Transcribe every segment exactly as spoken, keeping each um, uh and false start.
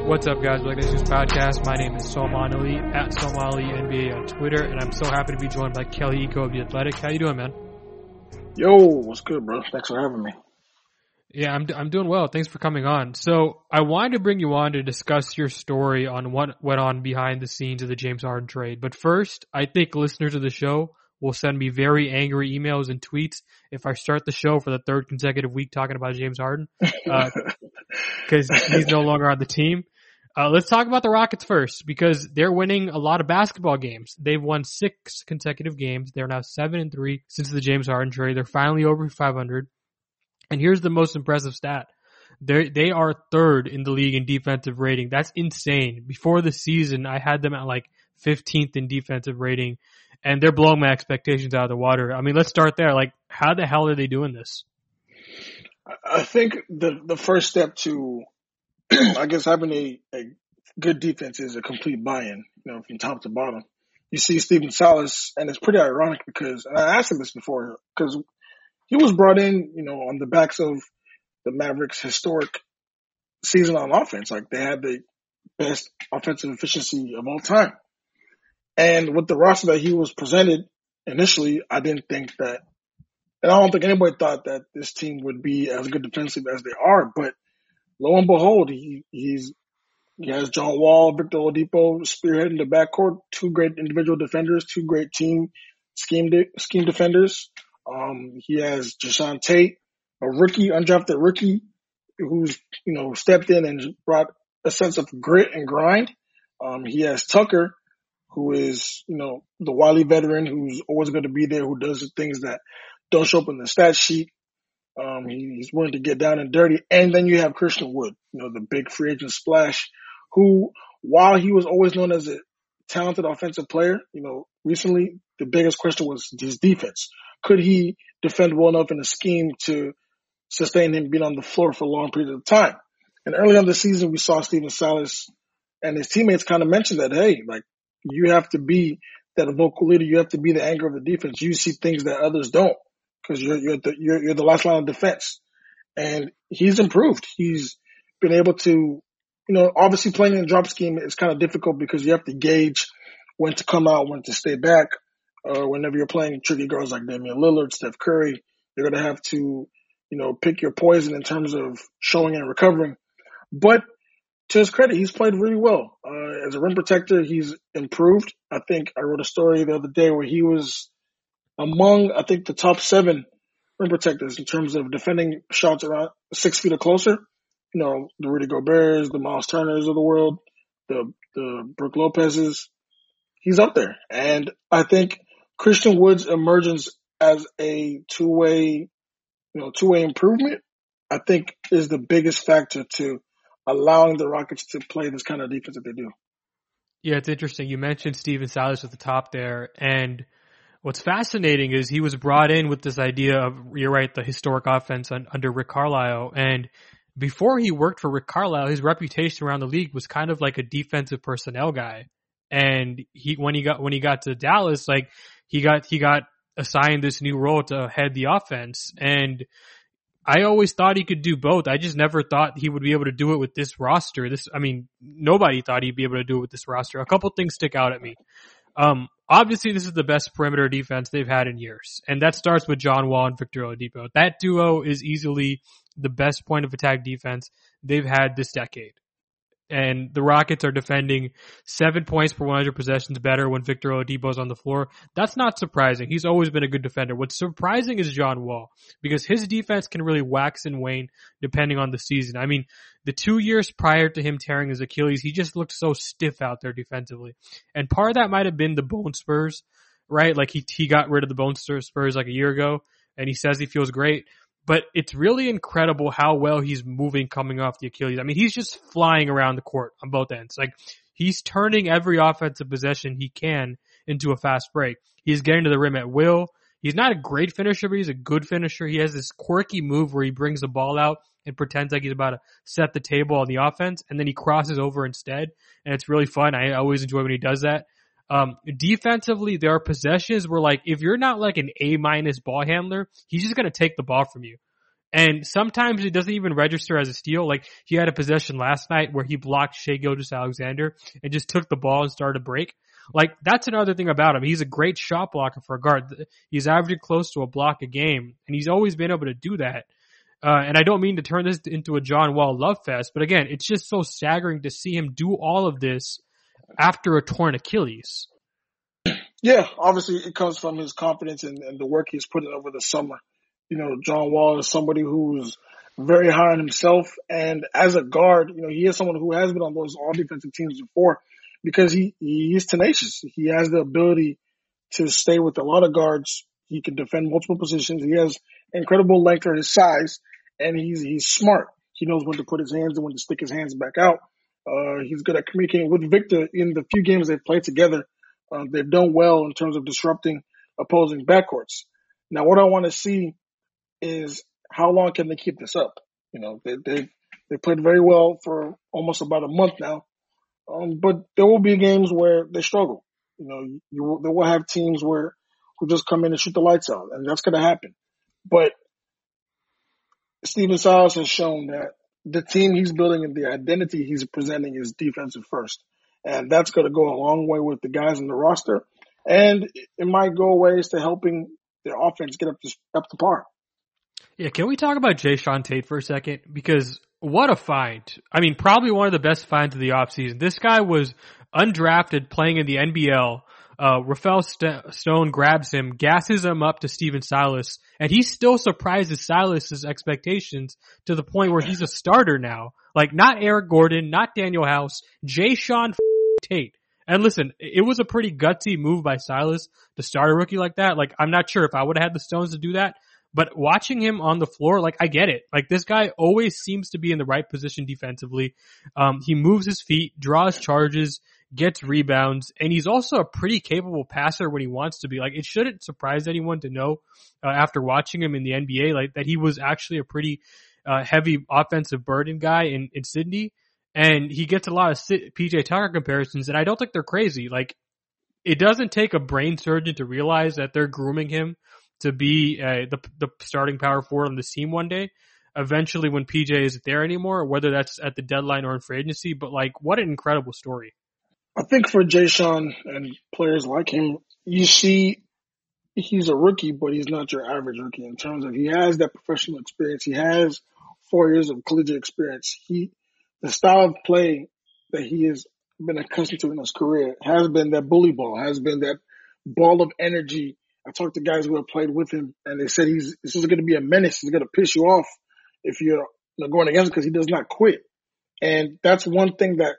What's up, guys? Welcome to this podcast. My name is Salman Ali at Salman Ali N B A on Twitter, and I'm so happy to be joined by Kelly Iko of The Athletic. How you doing, man? Yo, what's good, bro? Thanks for having me. Yeah, I'm I'm doing well. Thanks for coming on. So I wanted to bring you on to discuss your story on what went on behind the scenes of the James Harden trade. But first, I think listeners of the show will send me very angry emails and tweets if I start the show for the third consecutive week talking about James Harden, because uh, he's no longer on the team. Uh, let's talk about the Rockets first, because they're winning a lot of basketball games. They've won six consecutive games. They're now seven and three since the James Harden trade. They're finally over five hundred. And here's the most impressive stat. They they are third in the league in defensive rating. That's insane. Before the season, I had them at like fifteenth in defensive rating, and they're blowing my expectations out of the water. I mean, let's start there. Like, how the hell are they doing this? I think the the first step to, I guess, having a, a good defense is a complete buy-in, you know, from top to bottom. You see Stephen Silas, and it's pretty ironic because, and I asked him this before, because he was brought in, you know, on the backs of the Mavericks' historic season on offense. Like, they had the best offensive efficiency of all time. And with the roster that he was presented initially, I didn't think that, and I don't think anybody thought that this team would be as good defensive as they are. But lo and behold, he he's he has John Wall, Victor Oladipo spearheading the backcourt, two great individual defenders, two great team scheme de- scheme defenders. Um, he has Jason Tate, a rookie, undrafted rookie, who's, you know, stepped in and brought a sense of grit and grind. Um, he has Tucker, who is, you know, the wily veteran who's always going to be there, who does the things that don't show up in the stat sheet. Um, he, he's willing to get down and dirty. And then you have Christian Wood, you know, the big free agent splash, who, while he was always known as a talented offensive player, you know, recently the biggest question was his defense. Could he defend well enough in a scheme to sustain him being on the floor for a long period of time? And early on the season, we saw Stephen Silas and his teammates kind of mention that, hey, like, you have to be that vocal leader. You have to be the anchor of the defense. You see things that others don't, because you're you're the you're, you're the last line of defense. And he's improved. He's been able to, you know, obviously playing in a drop scheme is kind of difficult because you have to gauge when to come out, when to stay back. Uh, whenever you're playing tricky girls like Damian Lillard, Steph Curry, you're going to have to, you know, pick your poison in terms of showing and recovering. But to his credit, he's played really well. Uh, as a rim protector, he's improved. I think I wrote a story the other day where he was among, I think, the top seven rim protectors in terms of defending shots around six feet or closer. You know, the Rudy Goberts, the Miles Turners of the world, the the Brook Lopez's. He's up there. And I think Christian Wood's emergence as a two-way, you know, two-way improvement, I think, is the biggest factor to allowing the Rockets to play this kind of defense that they do. Yeah, it's interesting. You mentioned Stephen Silas at the top there, and what's fascinating is he was brought in with this idea of, you're right, the historic offense on, under Rick Carlisle. And before he worked for Rick Carlisle, his reputation around the league was kind of like a defensive personnel guy. And he, when he got, when he got to Dallas, like, he got, he got assigned this new role to head the offense. And I always thought he could do both. I just never thought he would be able to do it with this roster. This, I mean, nobody thought he'd be able to do it with this roster. A couple things stick out at me. Um, obviously this is the best perimeter defense they've had in years. And that starts with John Wall and Victor Oladipo. That duo is easily the best point of attack defense they've had this decade. And the Rockets are defending seven points per one hundred possessions better when Victor Oladipo is on the floor. That's not surprising. He's always been a good defender. What's surprising is John Wall, because his defense can really wax and wane depending on the season. I mean, the two years prior to him tearing his Achilles, he just looked so stiff out there defensively. And part of that might have been the bone spurs, right? Like, he he got rid of the bone spurs like a year ago, and he says he feels great. But it's really incredible how well he's moving coming off the Achilles. I mean, he's just flying around the court on both ends. Like, he's turning every offensive possession he can into a fast break. He's getting to the rim at will. He's not a great finisher, but he's a good finisher. He has this quirky move where he brings the ball out and pretends like he's about to set the table on the offense, and then he crosses over instead. And it's really fun. I always enjoy when he does that. Um, defensively, there are possessions where, like, if you're not like an A minus ball handler, he's just going to take the ball from you. And sometimes it doesn't even register as a steal. Like he had a possession last night where he blocked Shai Gilgeous-Alexander and just took the ball and started a break. Like that's another thing about him. He's a great shot blocker for a guard. He's averaging close to a block a game, and he's always been able to do that. Uh, and I don't mean to turn this into a John Wall love fest, but again, it's just so staggering to see him do all of this after a torn Achilles. Yeah, obviously it comes from his confidence and, and the work he's put in over the summer. You know, John Wall is somebody who's very high on himself, and as a guard, you know, he is someone who has been on those all defensive teams before because he, he is tenacious. He has the ability to stay with a lot of guards. He can defend multiple positions. He has incredible length for his size, and he's he's smart. He knows when to put his hands and when to stick his hands back out. Uh, he's good at communicating with Victor in the few games they've played together. Uh, they've done well in terms of disrupting opposing backcourts. Now, what I want to see is how long can they keep this up? You know, they they they played very well for almost about a month now, um, but there will be games where they struggle. You know, you will, they will have teams where who just come in and shoot the lights out, and that's going to happen. But Stephen Silas has shown that the team he's building and the identity he's presenting is defensive first. And that's going to go a long way with the guys in the roster. And it might go ways to helping their offense get up to, up to par. Yeah, can we talk about Jae'Sean Tate for a second? Because what a find. I mean, probably one of the best finds of the offseason. This guy was undrafted playing in the N B L. Uh, Rafael St- Stone grabs him, gasses him up to Stephen Silas, and he still surprises Silas's expectations to the point where he's a starter now. Like, not Eric Gordon, not Daniel House, Jae'Sean Tate. And listen, it was a pretty gutsy move by Silas to start a rookie like that. Like, I'm not sure if I would have had the stones to do that, but watching him on the floor, like, I get it. Like, this guy always seems to be in the right position defensively. Um, he moves his feet, draws charges, gets rebounds, and he's also a pretty capable passer when he wants to be. Like, it shouldn't surprise anyone to know, uh, after watching him in the N B A, like, that he was actually a pretty, uh, heavy offensive burden guy in, in Sydney. And he gets a lot of P J Tucker comparisons, and I don't think they're crazy. Like, it doesn't take a brain surgeon to realize that they're grooming him to be uh, the the starting power forward on this team one day. Eventually, when P J isn't there anymore, whether that's at the deadline or in free agency. But like, what an incredible story! I think for Jae'Sean and players like him, you see he's a rookie, but he's not your average rookie in terms of he has that professional experience. He has four years of collegiate experience. He The style of play that he has been accustomed to in his career has been that bully ball, has been that ball of energy. I talked to guys who have played with him, and they said he's this is going to be a menace. He's going to piss you off if you're you know, going against him because he does not quit. And that's one thing that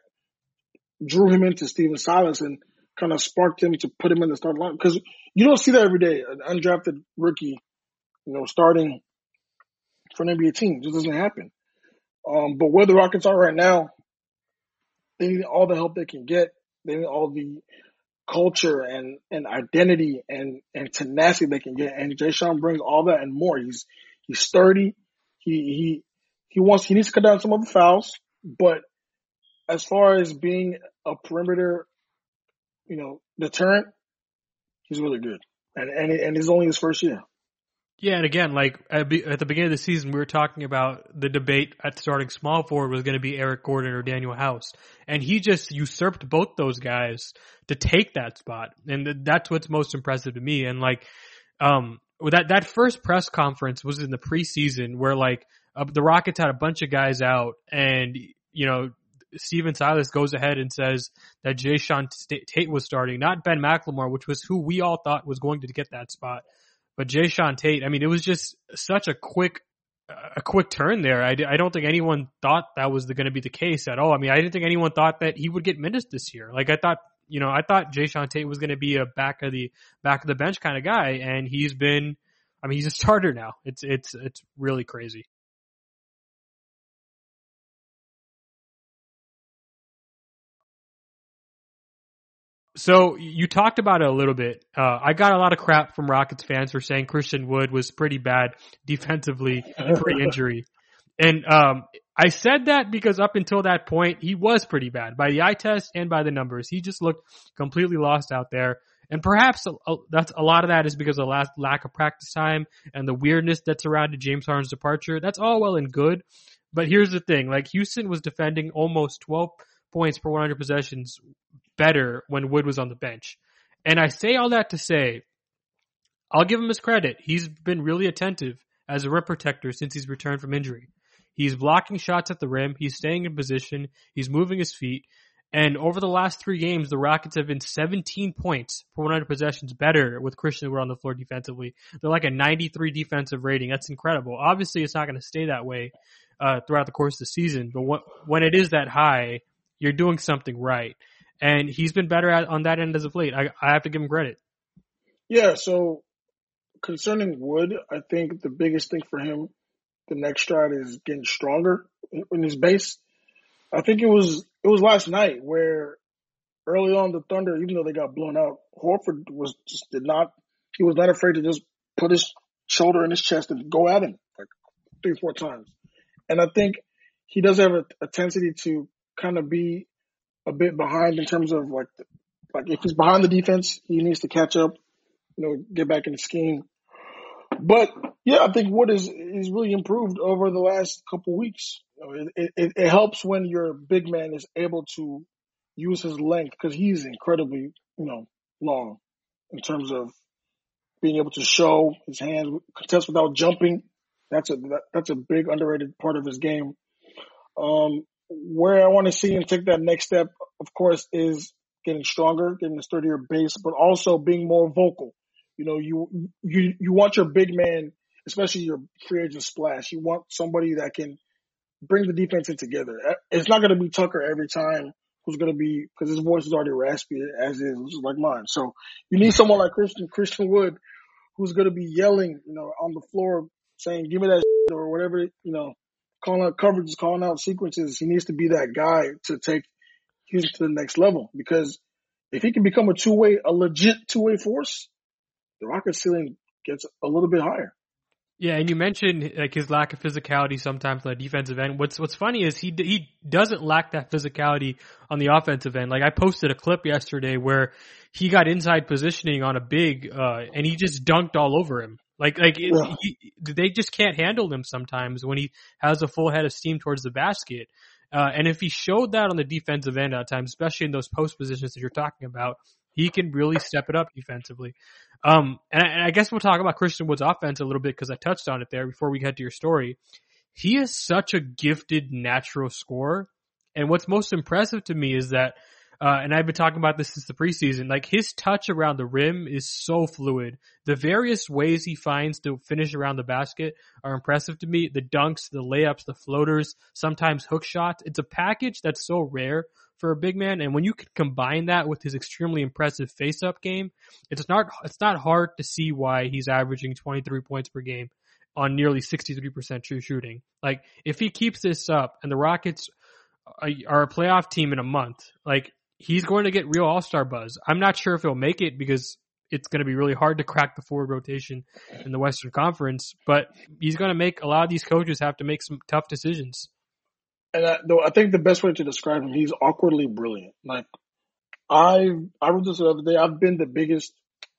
drew him into Stephen Silas and kind of sparked him to put him in the starting line. Because you don't see that every day, an undrafted rookie, you know, starting for an N B A team. It just doesn't happen. Um, but where the Rockets are right now, they need all the help they can get. They need all the culture and, and identity and, and tenacity they can get. And Jae'Sean brings all that and more. He's he's sturdy. He he he wants he needs to cut down some of the fouls. But as far as being a perimeter, you know, deterrent, he's really good. And and and it's only his first year. Yeah, and again, like at the beginning of the season, we were talking about the debate at starting small forward was going to be Eric Gordon or Daniel House, and he just usurped both those guys to take that spot, and that's what's most impressive to me. And like, um, that that first press conference was in the preseason where like uh, the Rockets had a bunch of guys out, and you know, Stephen Silas goes ahead and says that Jae'Sean Tate was starting, not Ben McLemore, which was who we all thought was going to get that spot. But Jae'Sean Tate, I mean, it was just such a quick, a quick turn there. I, I don't think anyone thought that was going to be the case at all. I mean, I didn't think anyone thought that he would get minutes this year. Like I thought, you know, I thought Jae'Sean Tate was going to be a back of the back of the bench kind of guy, and he's been, I mean, he's a starter now. It's it's it's really crazy. So you talked about it a little bit. Uh, I got a lot of crap from Rockets fans for saying Christian Wood was pretty bad defensively pre-injury. And um, I said that because up until that point, he was pretty bad by the eye test and by the numbers. He just looked completely lost out there. And perhaps a, a, that's a lot of that is because of the lack of practice time and the weirdness that surrounded James Harden's departure. That's all well and good. But here's the thing, like Houston was defending almost twelve points per one hundred possessions better when Wood was on the bench. And I say all that to say, I'll give him his credit. He's been really attentive as a rim protector since he's returned from injury. He's blocking shots at the rim. He's staying in position. He's moving his feet. And over the last three games, the Rockets have been seventeen points per one hundred possessions better with Christian Wood on the floor defensively. They're like a ninety-three defensive rating. That's incredible. Obviously, it's not going to stay that way uh, throughout the course of the season. But what, when it is that high, you're doing something right. And he's been better at, on that end as of late. I, I have to give him credit. Yeah, so concerning Wood, I think the biggest thing for him, the next stride is getting stronger in his base. I think it was it was last night where early on the Thunder, even though they got blown out, Horford was just did not he was not afraid to just put his shoulder in his chest and go at him like three, four times. And I think he does have a, a tendency to kind of be a bit behind in terms of like like if he's behind the defense, he needs to catch up, you know, get back in the scheme. But yeah, I think Wood is is really improved over the last couple weeks. You know, it, it, it helps when your big man is able to use his length because he's incredibly, you know, long in terms of being able to show his hands, contest without jumping. That's a that, that's a big underrated part of his game. Um, where I want to see him take that next step, of course, is getting stronger, getting a sturdier base, but also being more vocal. You know, you you you want your big man, especially your free agent splash. You want somebody that can bring the defense in together. It's not going to be Tucker every time, who's going to be because his voice is already raspy as is, which is like mine. So you need someone like Christian Christian Wood, who's going to be yelling, you know, on the floor, saying, "Give me that," shit, or whatever, you know, calling out coverages, calling out sequences. He needs to be that guy to take Houston to the next level because if he can become a two way, a legit two way force, the Rockets ceiling gets a little bit higher. Yeah, and you mentioned like his lack of physicality sometimes on the defensive end. What's What's funny is he he doesn't lack that physicality on the offensive end. Like I posted a clip yesterday where he got inside positioning on a big, uh, and he just dunked all over him. Like like it, Yeah. he, they just can't handle him sometimes when he has a full head of steam towards the basket. Uh, and if he showed that on the defensive end at times, especially in those post positions that you're talking about, he can really step it up defensively. Um, and I, and I guess we'll talk about Christian Wood's offense a little bit because I touched on it there before we get to your story. He is such a gifted natural scorer. And what's most impressive to me is that, uh, and I've been talking about this since the preseason, like his touch around the rim is so fluid. The various ways he finds to finish around the basket are impressive to me. The dunks, the layups, the floaters, sometimes hook shots. It's a package that's so rare for a big man, and when you can combine that with his extremely impressive face-up game, it's not it's not hard to see why he's averaging twenty-three points per game on nearly sixty-three percent true shooting. Like, if he keeps this up, and the Rockets are a playoff team in a month, like, he's going to get real all-star buzz. I'm not sure if he'll make it because it's going to be really hard to crack the forward rotation in the Western Conference, but he's going to make a lot of these coaches have to make some tough decisions. And I, though I think the best way to describe him, he's awkwardly brilliant. Like I, I wrote this the other day. I've been the biggest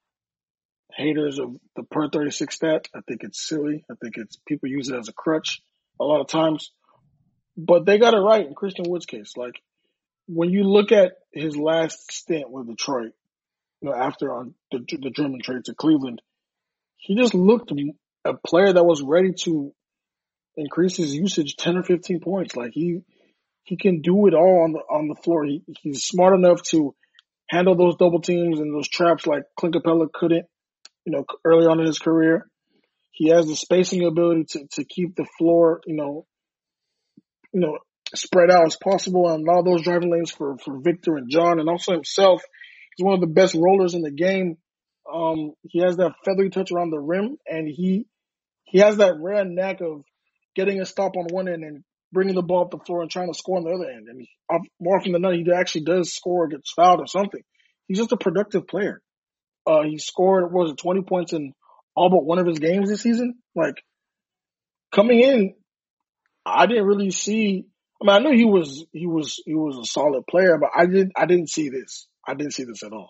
haters of the per thirty-six stat. I think it's silly. I think it's people use it as a crutch a lot of times. But they got it right in Christian Wood's case. Like when you look at his last stint with Detroit, you know, after on the, the German trade to Cleveland, he just looked a player that was ready to increase his usage ten or fifteen points. Like he, he can do it all on the, on the floor. He, he's smart enough to handle those double teams and those traps like Clint Capella couldn't, you know, early on in his career. He has the spacing ability to, to keep the floor, you know, you know, spread out as possible and allow those driving lanes for, for Victor and John and also himself. He's one of the best rollers in the game. Um, he has that feathery touch around the rim and he, he has that rare knack of getting a stop on one end and bringing the ball up the floor and trying to score on the other end. And he, more often than not, he actually does score, gets fouled or something. He's just a productive player. Uh, he scored, what was it, twenty points in all but one of his games this season? Like, coming in, I didn't really see, I mean, I knew he was, he was, he was a solid player, but I didn't, I didn't see this. I didn't see this at all.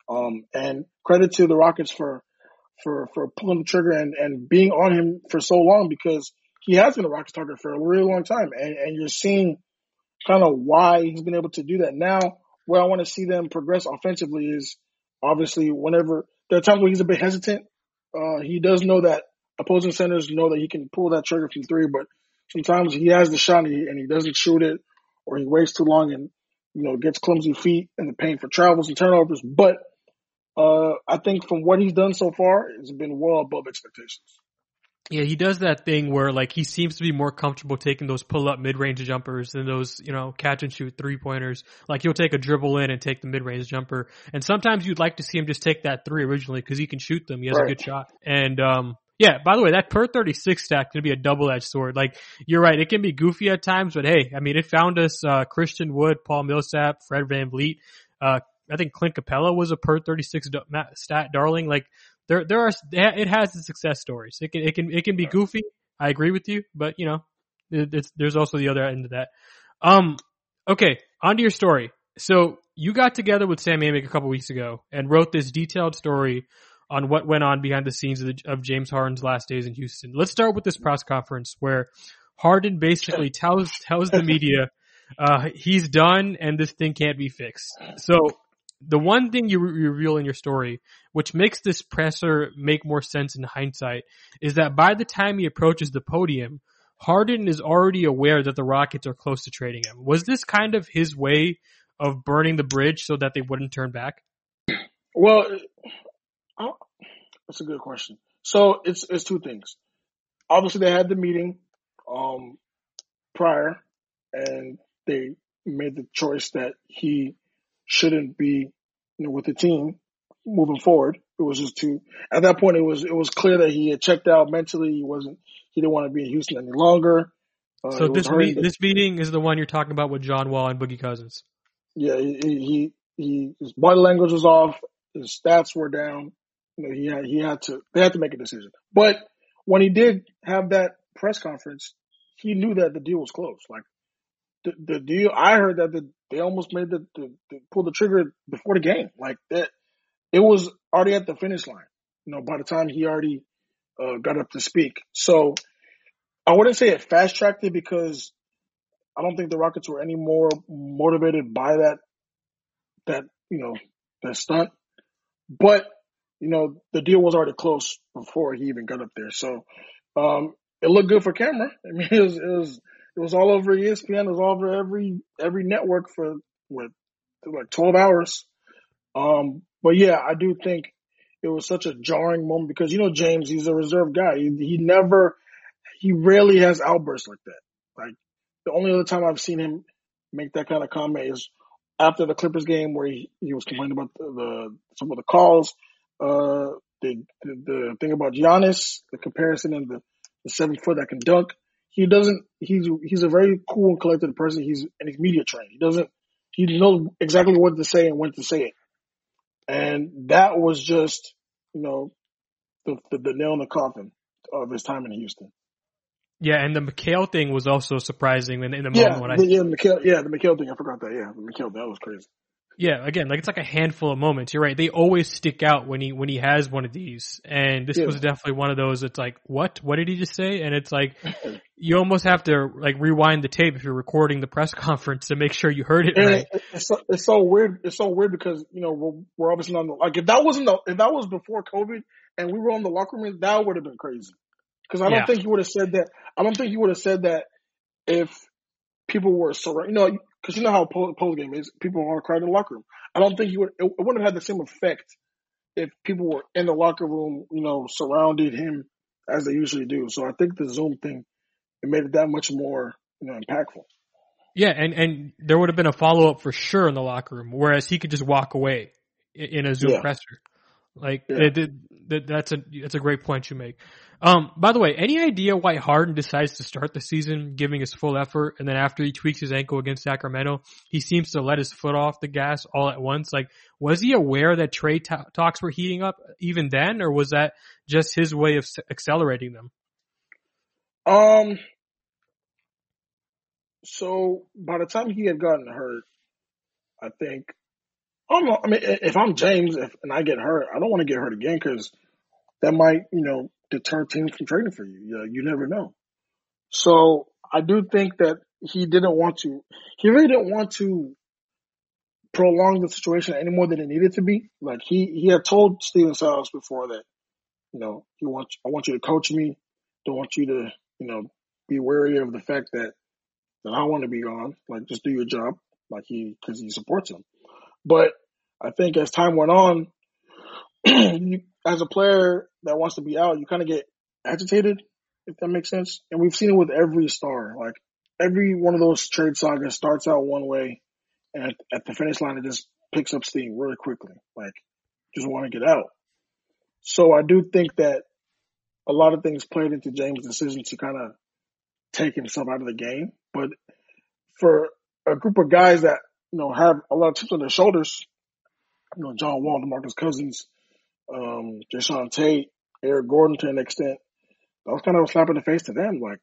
Um, and credit to the Rockets for for for pulling the trigger and, and being on him for so long, because he has been a Rockets target for a really long time, and, and you're seeing kind of why he's been able to do that. Now, where I want to see them progress offensively is obviously whenever there are times where he's a bit hesitant. Uh, he does know that opposing centers know that he can pull that trigger from three, but sometimes he has the shot and he, and he doesn't shoot it, or he waits too long and you know gets clumsy feet in the paint for travels and turnovers. But uh, I think from what he's done so far, it's been well above expectations. Yeah, he does that thing where like he seems to be more comfortable taking those pull up mid range jumpers than those, you know, catch and shoot three pointers. Like he'll take a dribble in and take the mid range jumper. And sometimes you'd like to see him just take that three originally because he can shoot them. He has Right. a good shot. And um yeah, by the way, that per thirty-six stat can be a double edged sword. Like you're right, it can be goofy at times, but hey, I mean it found us uh Christian Wood, Paul Millsap, Fred VanVleet, uh I think Clint Capella was a per thirty-six stat darling. Like there, there are, it has its success stories. It can, it can, it can be goofy. I agree with you, but you know, it's, there's also the other end of that. Um, okay, on to your story. So you got together with Sam Amick a couple weeks ago and wrote this detailed story on what went on behind the scenes of, the, of James Harden's last days in Houston. Let's start with this press conference where Harden basically tells, tells the media, uh, he's done and this thing can't be fixed. So, the one thing you re- reveal in your story, which makes this presser make more sense in hindsight, is that by the time he approaches the podium, Harden is already aware that the Rockets are close to trading him. Was this kind of his way of burning the bridge so that they wouldn't turn back? Well, I, that's a good question. So it's it's two things. Obviously, they had the meeting um, prior, and they made the choice that he shouldn't be you know, with the team moving forward. It was just too. At that point, it was it was clear that he had checked out mentally. He wasn't. He didn't want to be in Houston any longer. Uh, So it was this hurting. meet, this meeting is the one you're talking about with John Wall and Boogie Cousins. Yeah, he, he he his body language was off. His stats were down. You know, he had he had to they had to make a decision. But when he did have that press conference, he knew that the deal was closed. Like the, the deal, I heard that the, they almost made the, the, the pull the trigger before the game. Like that, it was already at the finish line. You know, by the time he already uh, got up to speak. So I wouldn't say it fast tracked it because I don't think the Rockets were any more motivated by that that you know that stunt. But you know the deal was already close before he even got up there. So um, it looked good for camera. I mean, it was it was it was all over E S P N. It was all over every every network for what like twelve hours. Um, but yeah, I do think it was such a jarring moment because you know James, he's a reserved guy. He, he never, he rarely has outbursts like that. Like the only other time I've seen him make that kind of comment is after the Clippers game where he, he was complaining about the, the some of the calls, uh, the, the the thing about Giannis, the comparison and the, the seven foot that can dunk. He doesn't. He's he's a very cool and collected person. He's and he's media trained. He doesn't. He knows exactly what to say and when to say it. And that was just, you know, the, the, the nail in the coffin of his time in Houston. Yeah, and the McHale thing was also surprising in, in the Yeah, moment when I the, yeah, McHale, yeah, the McHale thing. I forgot that. Yeah, the McHale, that was crazy. Yeah, again, like it's like a handful of moments. You're right. They always stick out when he when he has one of these. And this Yeah. was definitely one of those. It's like, what? What did he just say? And it's like you almost have to like rewind the tape if you're recording the press conference to make sure you heard it And right. it, it's so, it's so weird. It's so weird because you know we're, we're obviously on the like if that wasn't the, if that was before COVID and we were on the locker room, that would have been crazy. Because I don't Yeah. think he would have said that. I don't think he would have said that if people were surrounded. You know, because you know how post, post game is. People are crowded in the locker room. I don't think he would. It, it wouldn't have had the same effect if people were in the locker room. You know, surrounded him as they usually do. So I think the Zoom thing it made it that much more you know impactful. Yeah, and, and there would have been a follow up for sure in the locker room, whereas he could just walk away in a Zoom Yeah. presser. Like Yeah. it, it, that, that's a that's a great point you make. Um, by the way, any idea why Harden decides to start the season giving his full effort, and then after he tweaks his ankle against Sacramento, he seems to let his foot off the gas all at once? Like, was he aware that trade t- talks were heating up even then, or was that just his way of s- accelerating them? Um. So by the time he had gotten hurt, I think I don't know. I mean, if I'm James if, and I get hurt, I don't want to get hurt again because that might, you know, deter teams from trading for you. You, know, you never know. So I do think that he didn't want to. He really didn't want to prolong the situation any more than it needed to be. Like he he had told Steven Silas before that, you know, he wants I want you to coach me. Don't want you to, you know, be wary of the fact that that I want to be gone. Like just do your job. Like he because he supports him. But I think as time went on, you, as a player that wants to be out, you kind of get agitated, if that makes sense. And we've seen it with every star. Like every one of those trade sagas starts out one way, and at, at the finish line, it just picks up steam really quickly. Like just want to get out. So I do think that a lot of things played into James' decision to kind of take himself out of the game. But for a group of guys that you know have a lot of chips on their shoulders, you know John Wall, DeMarcus Cousins, um, Jae'Sean Tate, Eric Gordon to an extent, that was kind of a slap in the face to them. Like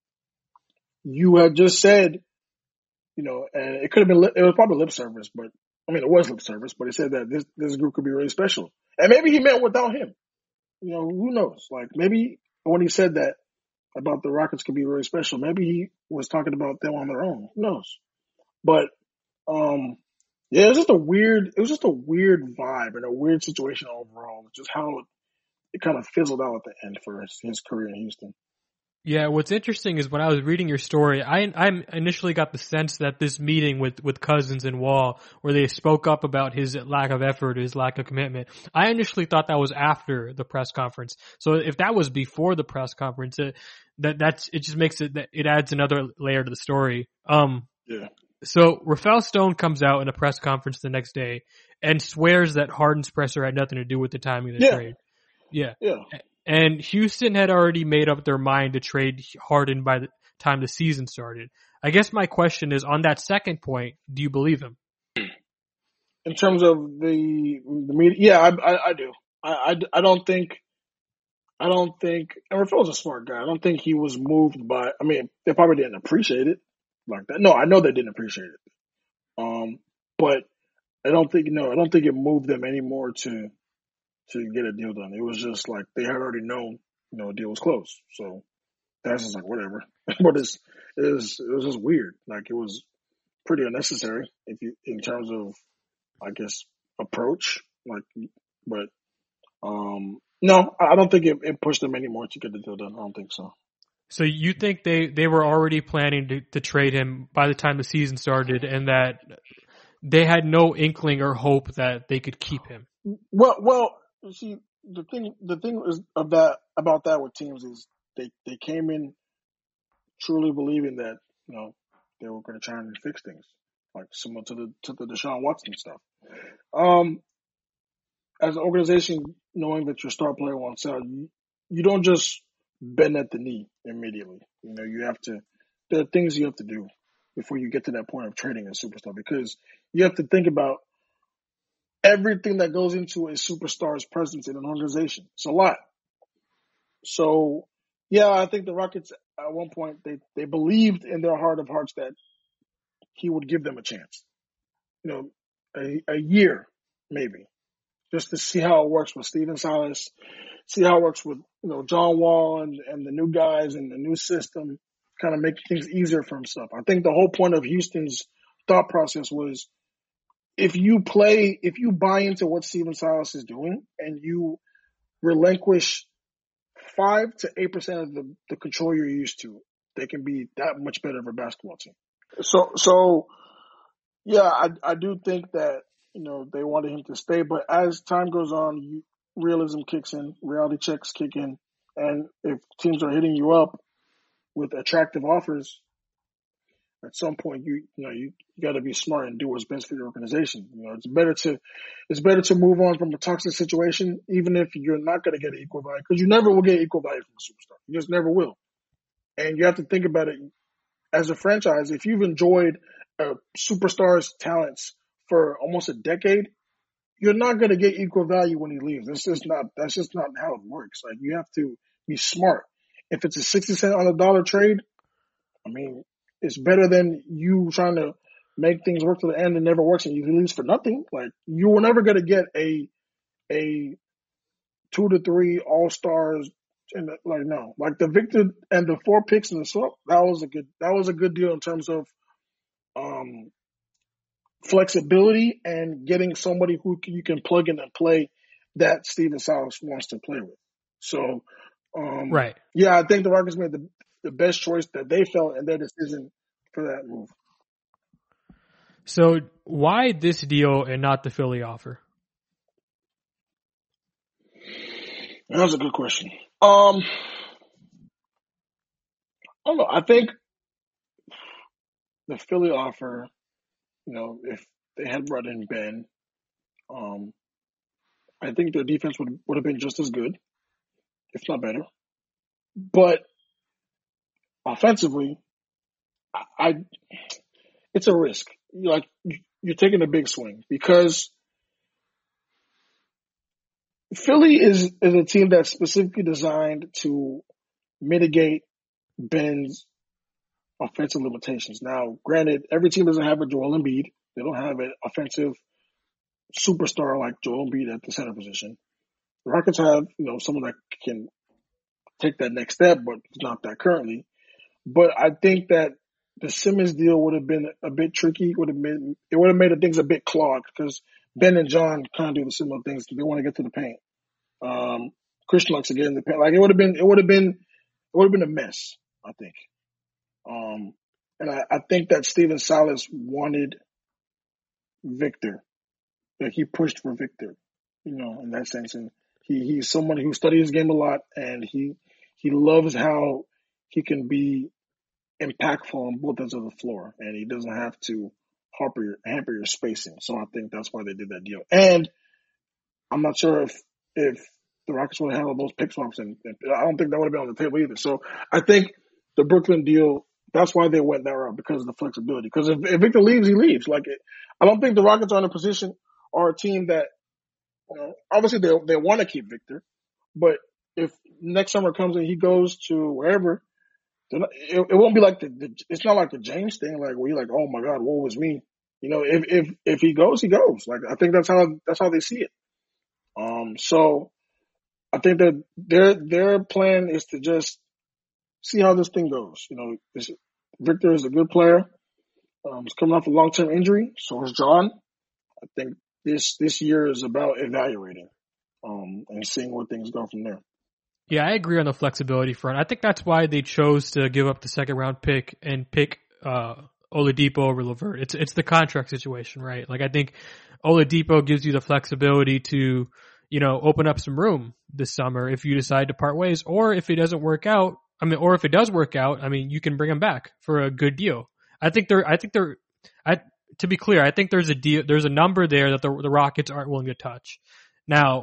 you had just said, you know, and it could have been, it was probably lip service, but I mean, it was lip service, but he said that this, this group could be really special. And maybe he meant without him. You know, who knows? Like maybe when he said that about the Rockets could be really special, maybe he was talking about them on their own. Who knows? But, um, yeah, it was just a weird, it was just a weird vibe and a weird situation overall. Just how it kind of fizzled out at the end for his, his career in Houston. Yeah, what's interesting is when I was reading your story, I I initially got the sense that this meeting with, with Cousins and Wall, where they spoke up about his lack of effort, his lack of commitment, I initially thought that was after the press conference. So if that was before the press conference, it, that that's it just makes it it adds another layer to the story. Um, yeah. So Rafael Stone comes out in a press conference the next day and swears that Harden's presser had nothing to do with the timing of the yeah. trade. Yeah. Yeah. And Houston had already made up their mind to trade Harden by the time the season started. I guess my question is, on that second point, do you believe him? In terms of the the media, yeah, I, I, I do. I, I, I don't think, I don't think, and Rafael's a smart guy. I don't think he was moved by, I mean, they probably didn't appreciate it like that. No, I know they didn't appreciate it. Um, but I don't think, no, I don't think it moved them anymore to, to get a deal done. It was just like they had already known, you know, a deal was closed. So that's just like whatever. But it's it was it was just weird. Like it was pretty unnecessary if you in terms of I guess approach. Like but um no, I don't think it, it pushed them anymore to get the deal done. I don't think so. So you think they, they were already planning to, to trade him by the time the season started, and that they had no inkling or hope that they could keep him? Well, well, you see, the thing, the thing is of that about that with teams is they, they came in truly believing that you know they were going to try and fix things, like similar to the to the Deshaun Watson stuff. Um, as an organization, knowing that your star player wants out, you, you don't just bend at the knee immediately. You know, you have to. There are things you have to do before you get to that point of trading a superstar, because you have to think about everything that goes into a superstar's presence in an organization. It's a lot. So, yeah, I think the Rockets at one point they, they believed in their heart of hearts that he would give them a chance. You know, a, a year maybe, just to see how it works with Steven Silas, see how it works with you know John Wall and, and the new guys and the new system, kind of make things easier for himself. I think the whole point of Houston's thought process was, if you play, if you buy into what Steven Silas is doing and you relinquish five to eight percent of the, the control you're used to, they can be that much better of a basketball team. So, so yeah, I, I do think that, you know, they wanted him to stay, but as time goes on, you, realism kicks in, reality checks kick in, and if teams are hitting you up with attractive offers, at some point, you you know you, you got to be smart and do what's best for your organization. You know, it's better to it's better to move on from a toxic situation, even if you're not going to get equal value, because you never will get equal value from a superstar. You just never will. And you have to think about it as a franchise. If you've enjoyed a superstar's talents for almost a decade, you're not going to get equal value when he leaves. That's just not that's just not how it works. Like you have to be smart. If it's a sixty cent on the dollar trade, I mean, it's better than you trying to make things work to the end and never works and you lose for nothing. Like you were never gonna get a a two to three all stars and like no. Like the Victor and the four picks in the swap, that was a good that was a good deal in terms of um flexibility and getting somebody who you can plug in and play that Steven Silas wants to play with. So um Right. yeah, I think the Rockets made the the best choice that they felt in their decision for that move. So why this deal and not the Philly offer? That was a good question. Um, I don't know. I think the Philly offer, you know, if they had brought in Ben, um, I think their defense would would have been just as good, if not better. But offensively, I, I it's a risk. You're like you're taking a big swing because Philly is is a team that's specifically designed to mitigate Ben's offensive limitations. Now, granted, every team doesn't have a Joel Embiid. They don't have an offensive superstar like Joel Embiid at the center position. The Rockets have, you know, someone that can take that next step, but it's not that currently. But I think that the Simmons deal would have been a bit tricky. Would have been it would have made things a bit clogged because Ben and John kind of do the similar things. They want to get to the paint. Um, Christian likes to get in the paint. Like it would have been, it would have been, it would have been a mess. I think. Um, and I, I think that Steven Silas wanted Victor. Like he pushed for Victor, you know, in that sense. And he, he's someone who studies his game a lot and he he loves how he can be impactful on both ends of the floor and he doesn't have to hamper your, hamper your spacing. So I think that's why they did that deal. And I'm not sure if if the Rockets would have handled those pick swaps and, and I don't think that would have been on the table either. So I think the Brooklyn deal, that's why they went that route because of the flexibility. Because if, if Victor leaves, he leaves. Like, it, I don't think the Rockets are in a position or a team that, you know, obviously they they want to keep Victor, but if next summer comes and he goes to wherever, not, it, it won't be like the, the. It's not like the James thing, like where you're like, oh my God, what was me? You know, if if if he goes, he goes. Like I think that's how that's how they see it. Um, so I think that their their plan is to just see how this thing goes. You know, this, Victor is a good player. Um, he's coming off a long term injury. So is John. I think this this year is about evaluating um, and seeing where things go from there. Yeah, I agree on the flexibility front. I think that's why they chose to give up the second round pick and pick uh, Oladipo over LeVert. It's it's the contract situation, right? Like I think Oladipo gives you the flexibility to, you know, open up some room this summer if you decide to part ways, or if it doesn't work out. I mean, or if it does work out, I mean, you can bring him back for a good deal. I think they're. I think they're. I to be clear, I think there's a deal. There's a number there that the the Rockets aren't willing to touch. Now,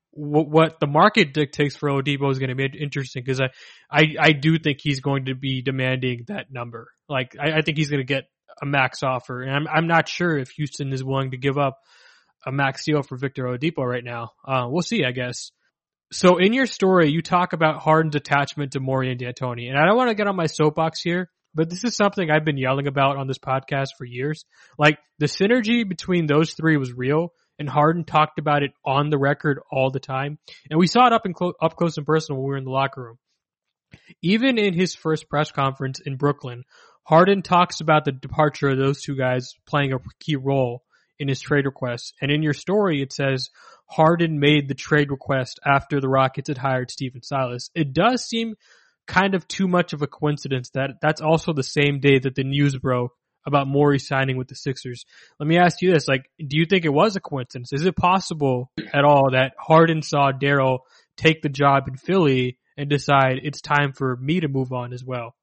what the market dictates for Oladipo is going to be interesting because I, I, I do think he's going to be demanding that number. Like, I, I think he's going to get a max offer, and I'm, I'm not sure if Houston is willing to give up a max deal for Victor Oladipo right now. Uh, we'll see, I guess. So in your story, you talk about Harden's attachment to Morey and D'Antoni, and I don't want to get on my soapbox here, but this is something I've been yelling about on this podcast for years. Like, the synergy between those three was real. And Harden talked about it on the record all the time. And we saw it up in clo- up close and personal when we were in the locker room. Even in his first press conference in Brooklyn, Harden talks about the departure of those two guys playing a key role in his trade request. And in your story, it says Harden made the trade request after the Rockets had hired Steven Silas. It does seem kind of too much of a coincidence that that's also the same day that the news broke about Morey signing with the Sixers. Let me ask you this, like, do you think it was a coincidence? Is it possible at all that Harden saw Daryl take the job in Philly and decide it's time for me to move on as well?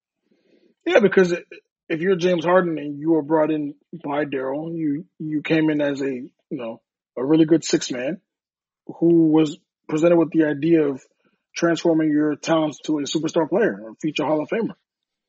Yeah, because if you're James Harden and you were brought in by Daryl, you, you came in as a, you know, a really good six man who was presented with the idea of transforming your talents to a superstar player or future Hall of Famer.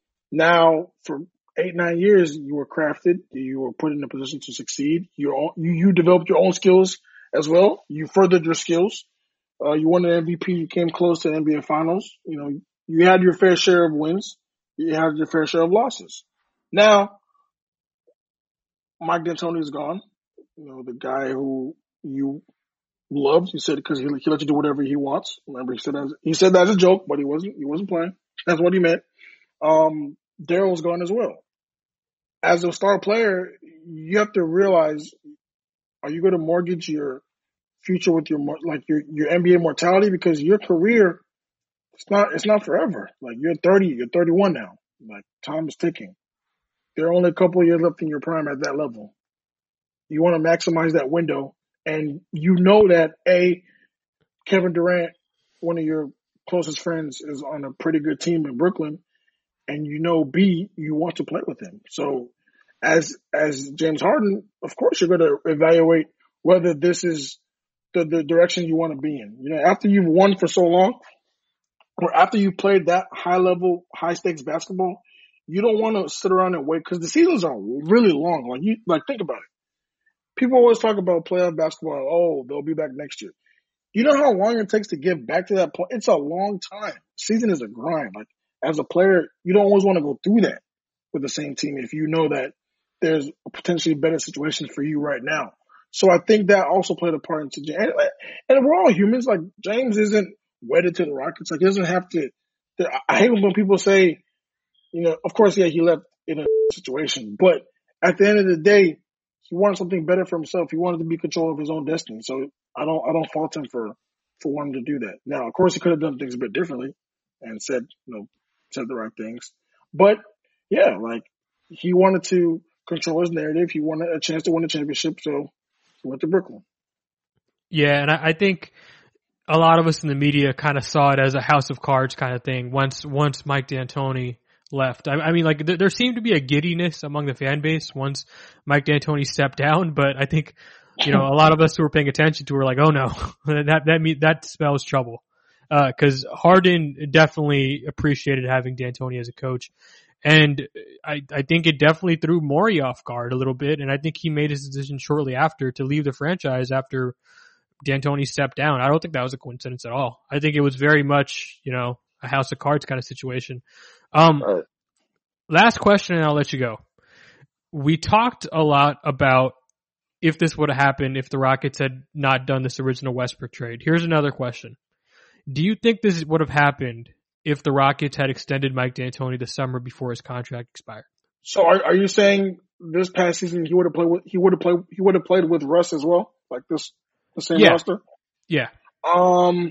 Now, for eight, nine years, you were crafted. You were put in a position to succeed. You you, you developed your own skills as well. You furthered your skills. Uh, you won an M V P. You came close to the N B A Finals. You know, you had your fair share of wins. You had your fair share of losses. Now, Mike D'Antoni is gone. You know, the guy who you loved. You said because he, he let you do whatever he wants. Remember, he said that, he said that as a joke, but he wasn't. He wasn't playing. That's what he meant. Um, Daryl's gone as well. As a star player, you have to realize: are you going to mortgage your future with your like your your N B A mortality? Because your career, it's not it's not forever. Like you're thirty, you're thirty-one now. Like time is ticking. There are only a couple of years left in your prime at that level. You want to maximize that window, and you know that A, Kevin Durant, one of your closest friends, is on a pretty good team in Brooklyn, and you know B, you want to play with him. So, as as James Harden, of course you're going to evaluate whether this is the, the direction you want to be in. You know, after you've won for so long, or after you've played that high level, high stakes basketball, you don't want to sit around and wait because the seasons are really long. Like you, like think about it. People always talk about playoff basketball. Oh, they'll be back next year. You know how long it takes to get back to that point? It's a long time. Season is a grind. Like as a player, you don't always want to go through that with the same team if you know that there's a potentially better situation for you right now. So I think that also played a part into James. And, and we're all humans. Like James isn't wedded to the Rockets. Like he doesn't have to. I hate when people say, you know, of course, yeah, he left in a situation, but at the end of the day, he wanted something better for himself. He wanted to be in control of his own destiny. So I don't, I don't fault him for, for wanting to do that. Now, of course, he could have done things a bit differently and said, you know, said the right things. But yeah, like he wanted to control his narrative. He wanted a chance to win a championship. So he went to Brooklyn. Yeah. And I, I think a lot of us in the media kind of saw it as a house of cards kind of thing. Once, once Mike D'Antoni left. I, I mean, like, th- there seemed to be a giddiness among the fan base once Mike D'Antoni stepped down, but I think, you know, a lot of us who were paying attention to were like, oh no, that, that, mean, that spells trouble. Uh, cause Harden definitely appreciated having D'Antoni as a coach. And I, I think it definitely threw Morey off guard a little bit. And I think he made his decision shortly after to leave the franchise after D'Antoni stepped down. I don't think that was a coincidence at all. I think it was very much, you know, a house of cards kind of situation. Um, right. Last question and I'll let you go. We talked a lot about if this would have happened if the Rockets had not done this original Westbrook trade. Here's another question. Do you think this would have happened if the Rockets had extended Mike D'Antoni the summer before his contract expired? So are, are you saying this past season he would have played with, he would have played, he would have played with Russ as well? Like this, the same yeah. roster? Yeah. Um,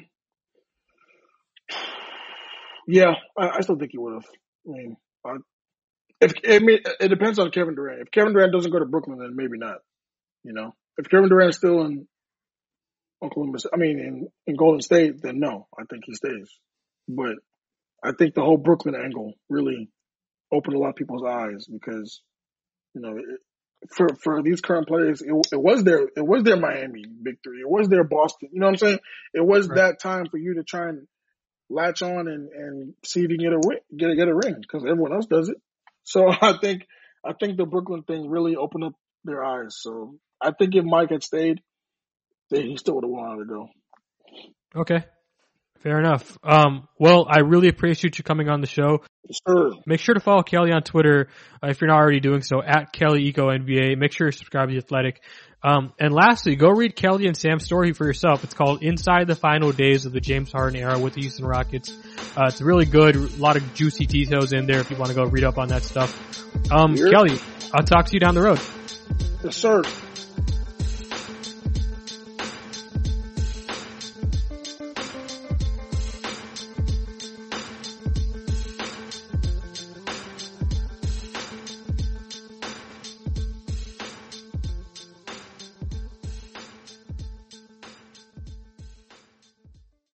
Yeah, I, I still think he would have. I mean, I, if it, it depends on Kevin Durant. If Kevin Durant doesn't go to Brooklyn, then maybe not. You know, if Kevin Durant is still in Oklahoma, I mean, in, in Golden State, then no, I think he stays. But I think the whole Brooklyn angle really opened a lot of people's eyes because, you know, it, for for these current players, it, it was their it was their Miami victory. It was their Boston. You know what I'm saying? It was right. That time for you to try and latch on and, and see if you can get a get a, get a ring because everyone else does it. So I think I think the Brooklyn thing really opened up their eyes. So I think if Mike had stayed, then he still would have wanted to go. Okay, fair enough. Um, well, I really appreciate you coming on the show. Sure. Make sure to follow Kelly on Twitter uh, if you're not already doing so at Kelly Eco N B A. Make sure you subscribe to The Athletic. Um, and lastly, go read Kelly and Sam's story for yourself. It's called Inside the Final Days of the James Harden Era with the Houston Rockets. Uh, it's really good. A lot of juicy details in there if you want to go read up on that stuff. Um, Kelly, I'll talk to you down the road. Yes, sir.